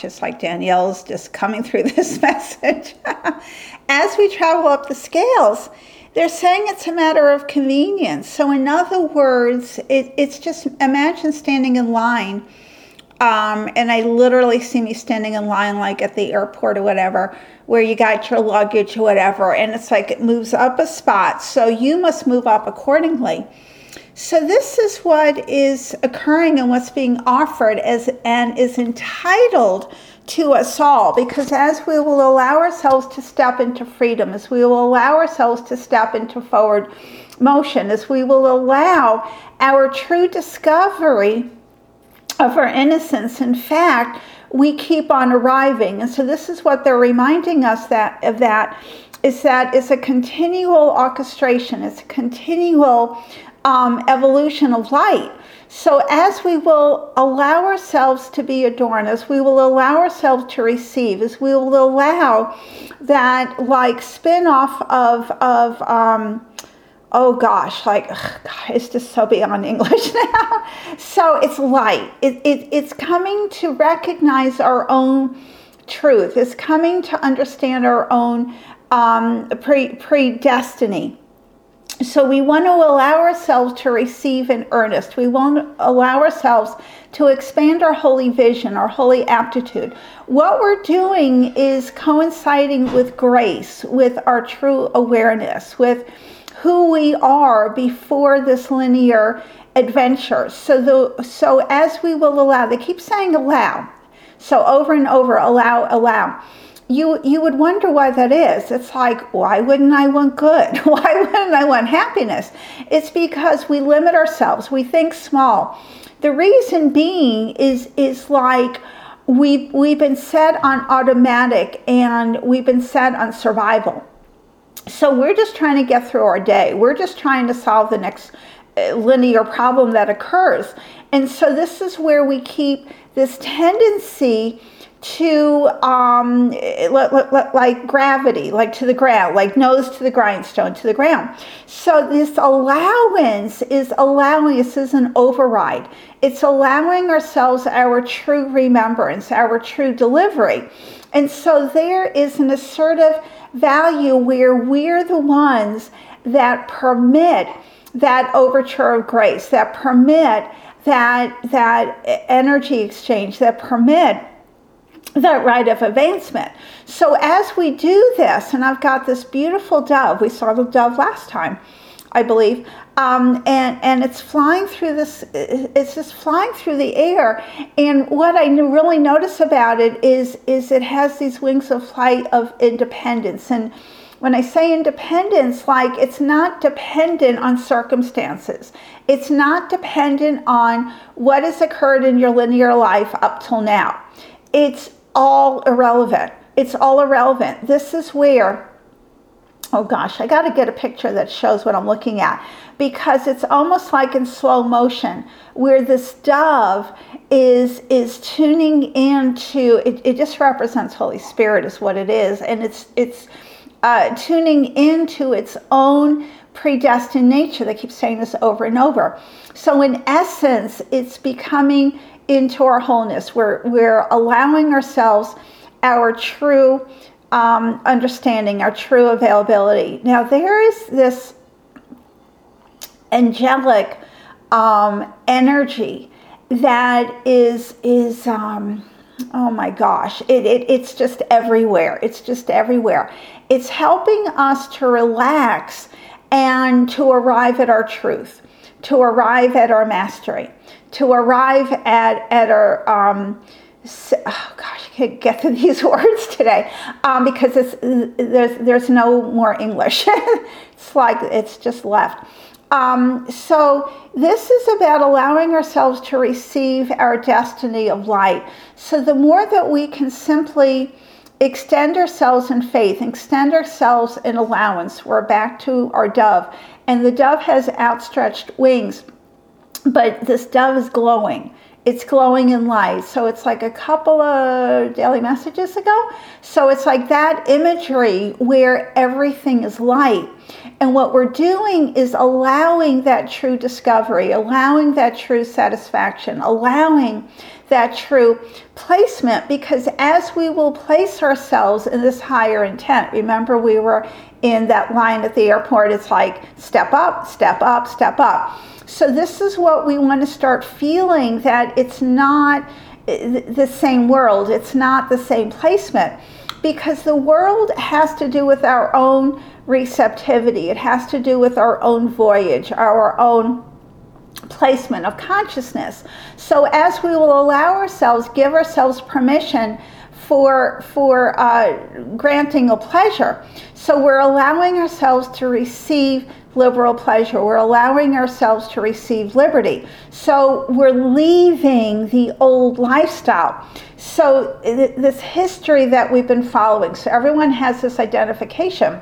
it's like Danielle's just coming through this message. As we travel up the scales, they're saying it's a matter of convenience. So in other words, it's just, imagine standing in line. And I literally see me standing in line, like at the airport or whatever, where you got your luggage or whatever. And it's like it moves up a spot. So you must move up accordingly. So this is what is occurring and what's being offered and is entitled to us all, because as we will allow ourselves to step into freedom, as we will allow ourselves to step into forward motion, as we will allow our true discovery of our innocence, in fact, we keep on arriving. And so this is what they're reminding us that it's a continual orchestration, it's a continual evolution of light. So as we will allow ourselves to be adorned, as we will allow ourselves to receive, as we will allow that like spin-off of oh gosh, like God, it's just so beyond English now. So it's light. It's coming to recognize our own truth. It's coming to understand our own predestiny. So we want to allow ourselves to receive in earnest. We want to allow ourselves to expand our holy vision, our holy aptitude. What we're doing is coinciding with grace, with our true awareness, with who we are before this linear adventure. So as we will allow, they keep saying allow. So over and over, allow. You would wonder why that is. It's like, why wouldn't I want good? Why wouldn't I want happiness? It's because we limit ourselves. We think small. The reason being is like we've been set on automatic and we've been set on survival. So we're just trying to get through our day. We're just trying to solve the next linear problem that occurs. And so this is where we keep this tendency to like gravity, like to the ground, like nose to the grindstone, to the ground. So this allowance is allowing, this is an override. It's allowing ourselves our true remembrance, our true delivery. And so there is an assertive value where we're the ones that permit that overture of grace, that permit that energy exchange, that permit that right of advancement. So as we do this, and I've got this beautiful dove, we saw the dove last time, I believe, and it's flying through this, it's just flying through the air. And what I really notice about it is it has these wings of flight of independence. And when I say independence, like it's not dependent on circumstances. It's not dependent on what has occurred in your linear life up till now. It's all irrelevant. It's all irrelevant. This is where, oh gosh, I got to get a picture that shows what I'm looking at, because it's almost like in slow motion where this dove is tuning into, it just represents Holy Spirit is what it is. And it's tuning into its own predestined nature. They keep saying this over and over. So in essence, it's becoming into our wholeness. We're allowing ourselves our true understanding, our true availability. Now there is this angelic energy that is oh my gosh, it's just everywhere. It's just everywhere. It's helping us to relax and to arrive at our truth, to arrive at our mastery, to arrive at our, oh gosh, I can't get to these words today because there's no more English. It's like it's just left. So this is about allowing ourselves to receive our destiny of light. So the more that we can simply extend ourselves in faith, extend ourselves in allowance, we're back to our dove. And the dove has outstretched wings, but this dove is glowing. It's glowing in light. So it's like a couple of daily messages ago. So it's like that imagery where everything is light. And what we're doing is allowing that true discovery, allowing that true satisfaction, allowing that true placement, because as we will place ourselves in this higher intent, remember we were in that line at the airport, it's like step up, step up, step up. So this is what we want to start feeling, that it's not the same world, it's not the same placement, because the world has to do with our own receptivity, it has to do with our own voyage, our own placement of consciousness. So as we will allow ourselves, give ourselves permission for granting a pleasure, so we're allowing ourselves to receive liberal pleasure, we're allowing ourselves to receive liberty. So we're leaving the old lifestyle. So this history that we've been following, so everyone has this identification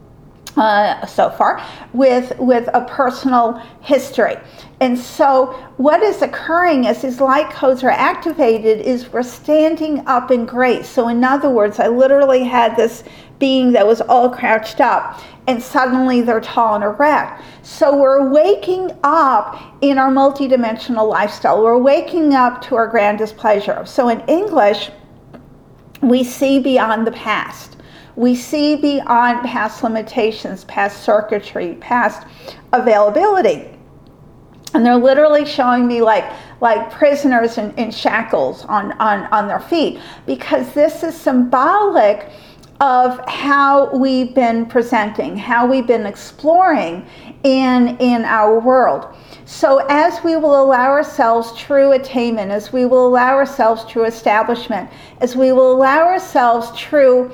so far with a personal history. And so what is occurring as these light codes are activated is we're standing up in grace. So in other words, I literally had this being that was all crouched up, and suddenly they're tall and erect. So we're waking up in our multidimensional lifestyle. We're waking up to our grandest pleasure. So in English, we see beyond the past. We see beyond past limitations, past circuitry, past availability. And they're literally showing me like prisoners in shackles on their feet, because this is symbolic of how we've been presenting, how we've been exploring in our world. So as we will allow ourselves true attainment, as we will allow ourselves true establishment, as we will allow ourselves true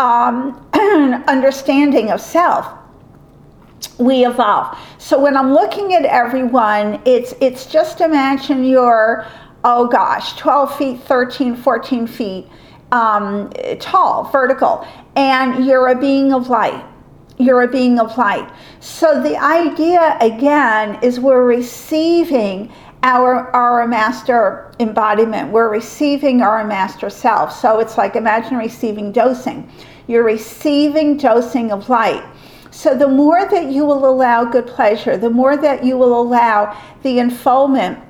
understanding of self, we evolve. So when I'm looking at everyone, it's just imagine you're, 12 feet, 13, 14 feet tall, vertical, and you're a being of light. You're a being of light. So the idea, again, is we're receiving our master embodiment. We're receiving our master self. So it's like, imagine receiving dosing. You're receiving dosing of light. So the more that you will allow good pleasure, the more that you will allow the unfoldment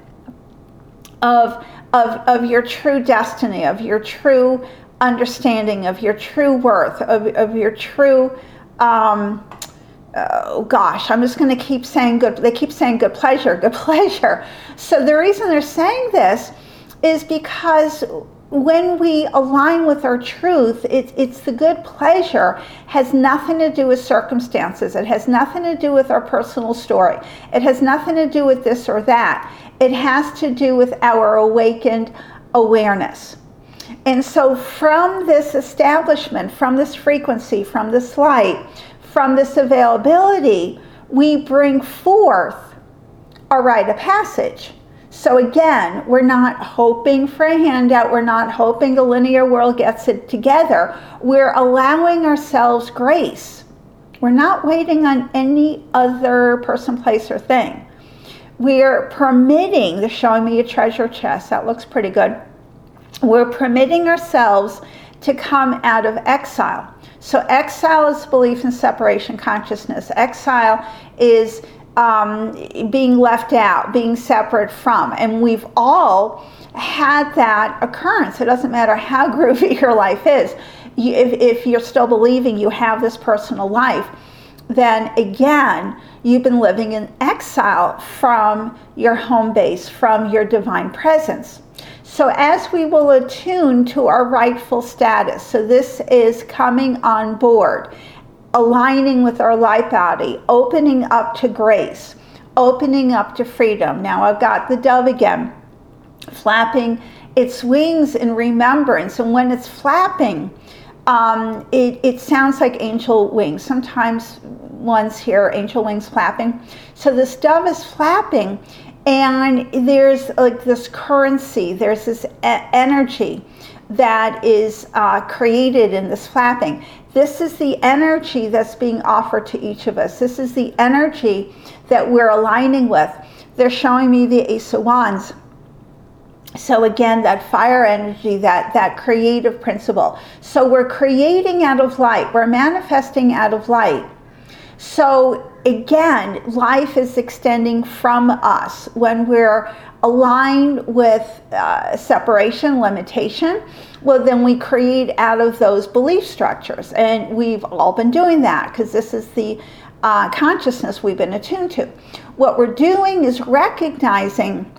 of your true destiny, of your true understanding, of your true worth, of your true, I'm just going to keep saying good, they keep saying good pleasure, good pleasure. So the reason they're saying this is because when we align with our truth, it's the good pleasure has nothing to do with circumstances. It has nothing to do with our personal story. It has nothing to do with this or that. It has to do with our awakened awareness. And so from this establishment, from this frequency, from this light, from this availability, we bring forth a rite of passage. So again, we're not hoping for a handout. We're not hoping the linear world gets it together. We're allowing ourselves grace. We're not waiting on any other person, place, or thing. We're permitting, they're showing me a treasure chest. That looks pretty good. We're permitting ourselves to come out of exile. So exile is belief in separation consciousness. Exile is being left out, being separate from. And we've all had that occurrence. It doesn't matter how groovy your life is. If you're still believing you have this personal life, then again, you've been living in exile from your home base, from your divine presence. So as we will attune to our rightful status, so this is coming on board, aligning with our light body, opening up to grace, opening up to freedom. Now I've got the dove again, flapping its wings in remembrance. And when it's flapping, it sounds like angel wings. Sometimes ones hear angel wings flapping. So this dove is flapping, and there's like this currency, there's this energy that is created in this flapping. This is the energy that's being offered to each of us. This is the energy that we're aligning with. They're showing me the Ace of Wands. So again, that fire energy, that creative principle. So we're creating out of light. We're manifesting out of light. So again, life is extending from us. When we're aligned with separation, limitation, well, then we create out of those belief structures. And we've all been doing that because this is the consciousness we've been attuned to. What we're doing is recognizing,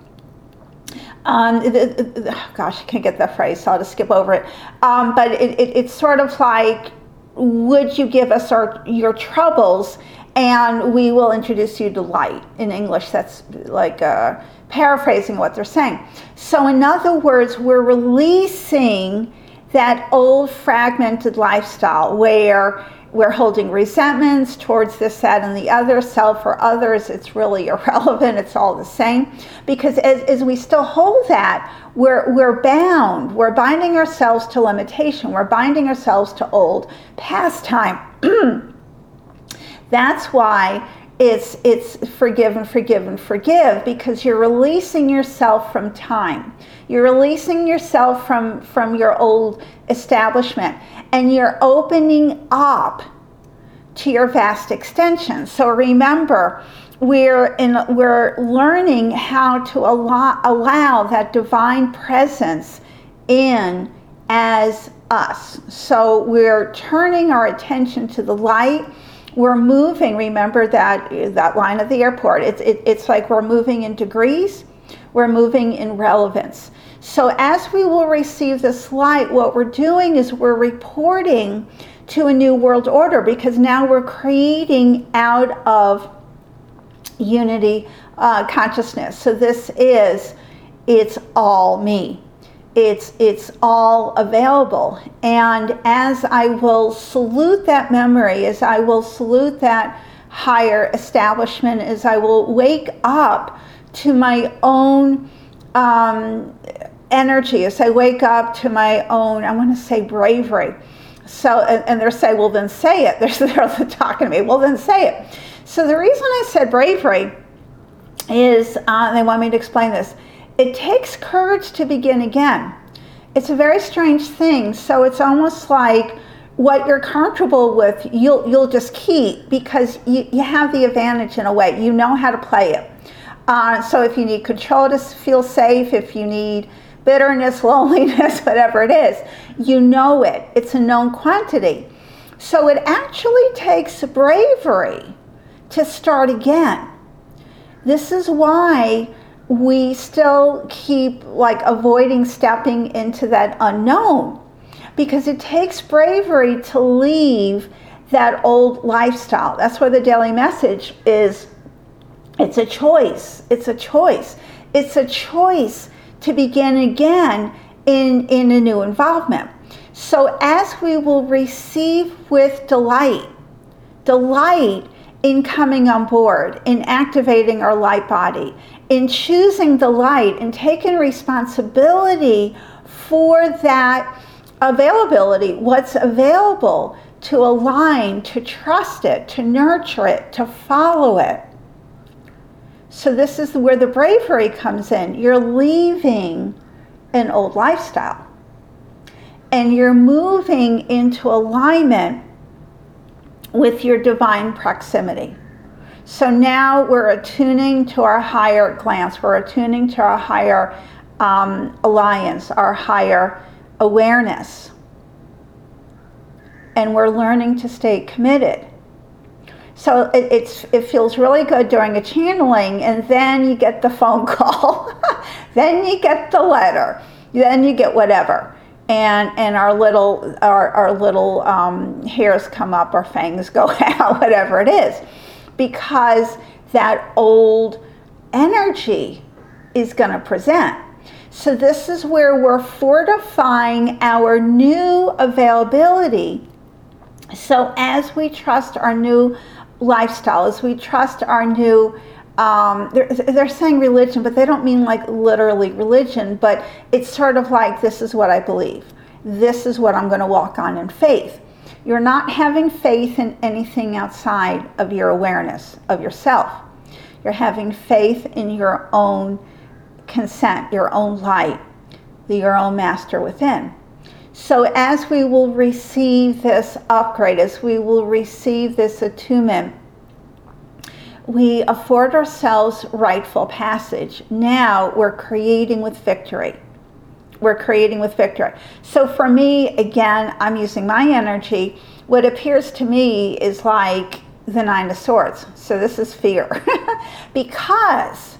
gosh, I can't get that phrase, so I'll just skip over it. But it's sort of like, would you give us your troubles and we will introduce you to light? In English, that's like paraphrasing what they're saying. So in other words, we're releasing that old fragmented lifestyle where we're holding resentments towards this, that, and the other. Self or others, it's really irrelevant. It's all the same. Because as we still hold that, we're bound. We're binding ourselves to limitation. We're binding ourselves to old past time. That's why it's forgive and forgive and forgive, because you're releasing yourself from time. You're releasing yourself from your old establishment, and you're opening up to your vast extension. So remember, we're learning how to allow that divine presence in as us. So we're turning our attention to the light. We're moving, remember that line of the airport, it's like we're moving in degrees, we're moving in relevance. So as we will receive this light, what we're doing is we're reporting to a new world order, because now we're creating out of unity consciousness. So it's all me. It's all available. And as I will salute that memory, as I will salute that higher establishment, as I will wake up to my own energy, as I wake up to my own, I want to say bravery. So, and they're saying, well, then say it. They're talking to me. Well, then say it. So the reason I said bravery is, they want me to explain this. It takes courage to begin again. It's a very strange thing. So it's almost like what you're comfortable with, you'll just keep, because you have the advantage in a way. You know how to play it. So if you need control to feel safe, if you need bitterness, loneliness, whatever it is, you know it. It's a known quantity. So it actually takes bravery to start again. This is why we still keep avoiding stepping into that unknown, because it takes bravery to leave that old lifestyle. That's why the daily message is, it's a choice. It's a choice. It's a choice to begin again in a new involvement. So as we will receive with delight in coming on board, in activating our light body, in choosing the light and taking responsibility for that availability, what's available, to align, to trust it, to nurture it, to follow it. So this is where the bravery comes in. You're leaving an old lifestyle and you're moving into alignment with your divine proximity. So now we're attuning to our higher glance, we're attuning to our higher alliance, our higher awareness. And we're learning to stay committed. So it feels really good during a channeling, and then you get the phone call, then you get the letter, then you get whatever. And our little hairs come up, our fangs go out, whatever it is. Because that old energy is going to present. So this is where we're fortifying our new availability. So as we trust our new lifestyle, as we trust our new, they're saying religion, but they don't mean like literally religion, but it's sort of like, this is what I believe. This is what I'm going to walk on in faith. You're not having faith in anything outside of your awareness of yourself. You're having faith in your own consent, your own light, your own master within. So as we will receive this upgrade, as we will receive this attunement, we afford ourselves rightful passage. Now we're creating with victory. We're creating with victory. So for me, again, I'm using my energy. What appears to me is like the Nine of Swords. So this is fear. Because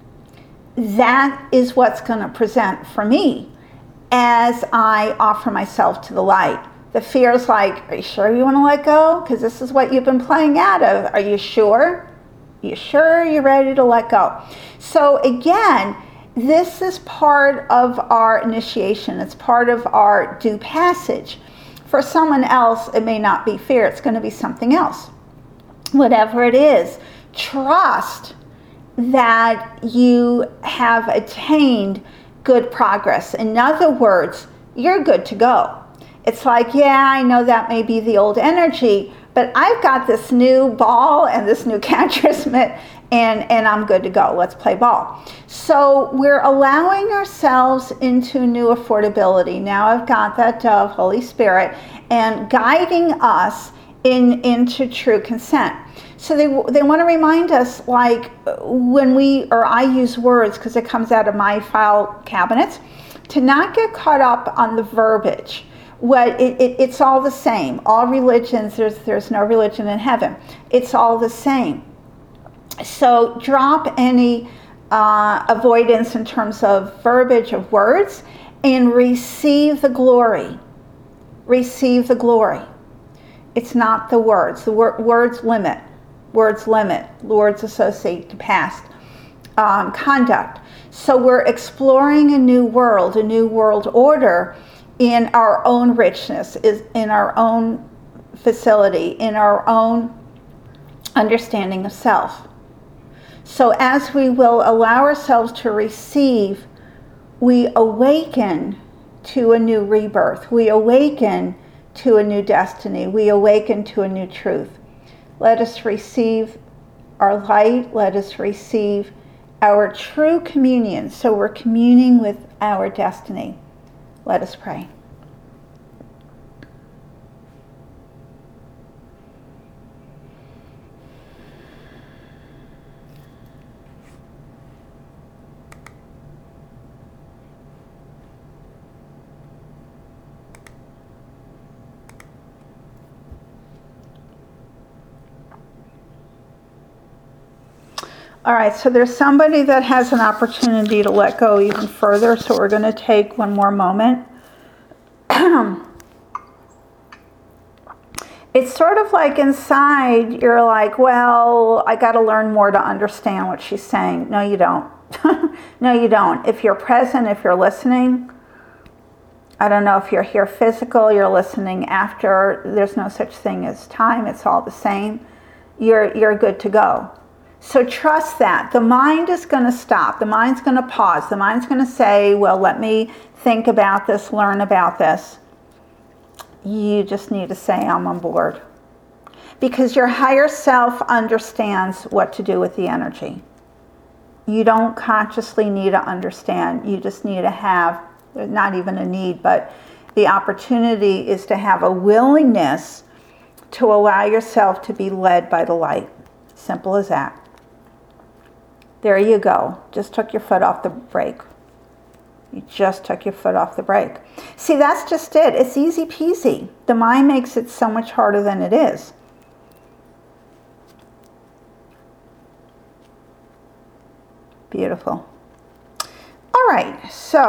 that is what's going to present for me as I offer myself to the light. The fear is like, are you sure you want to let go? Because this is what you've been playing out of. Are you sure? You sure you're ready to let go? So again, this is part of our initiation. It's part of our due passage. For someone else, it may not be fear. It's going to be something else. Whatever it is, trust that you have attained good progress. In other words, you're good to go. It's like, yeah, I know that may be the old energy, but I've got this new ball and this new Catcher's mitt, and I'm good to go. Let's play ball. So we're allowing ourselves into new affordability. Now I've got that dove, Holy Spirit, and guiding us into true consent. So they want to remind us, like when I use words because it comes out of my file cabinets, to not get caught up on the verbiage. It's all the same. All religions, there's no religion in heaven. It's all the same. So drop any avoidance in terms of verbiage of words and receive the glory. Receive the glory. It's not the words. The words limit. Words limit. Words associate to past conduct. So we're exploring a new world order in our own richness, in our own facility, in our own understanding of self. So as we will allow ourselves to receive, we awaken to a new rebirth. We awaken to a new destiny. We awaken to a new truth. Let us receive our light. Let us receive our true communion. So we're communing with our destiny. Let us pray. All right, so there's somebody that has an opportunity to let go even further, so we're going to take one more moment. It's sort of like inside, you're like, well, I got to learn more to understand what she's saying. No, you don't. No, you don't. If you're present, if you're listening, I don't know if you're here physical, you're listening after, there's no such thing as time, it's all the same. You're good to go. So trust that. The mind is going to stop. The mind's going to pause. The mind's going to say, well, let me think about this, learn about this. You just need to say, I'm on board. Because your higher self understands what to do with the energy. You don't consciously need to understand. You just need to have, not even a need, but the opportunity is to have a willingness to allow yourself to be led by the light. Simple as that. There you go. Just took your foot off the brake. You just took your foot off the brake. See, that's just it. It's easy peasy. The mind makes it so much harder than it is. Beautiful.